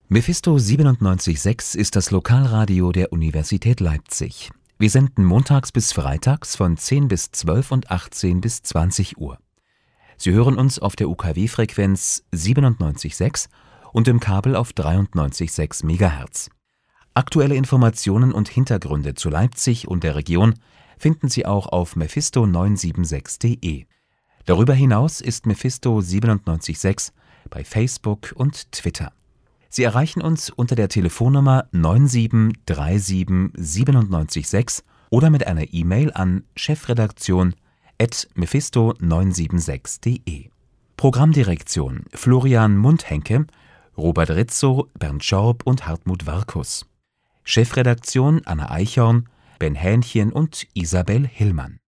Mephisto 97.6 ist das Lokalradio der Universität Leipzig. Wir senden montags bis freitags von 10 bis 12 und 18 bis 20 Uhr. Sie hören uns auf der UKW-Frequenz 97.6 und im Kabel auf 93.6 MHz. Aktuelle Informationen und Hintergründe zu Leipzig und der Region finden Sie auch auf mephisto976.de. Darüber hinaus ist Mephisto 97.6 bei Facebook und Twitter. Sie erreichen uns unter der Telefonnummer 9737 oder mit einer E-Mail an chefredaktion@mephisto976.de. Programmdirektion Florian Mundhenke, Robert Rizzo, Bernd Schorb und Hartmut Warkus. Chefredaktion Anna Eichhorn, Ben Hähnchen und Isabel Hillmann.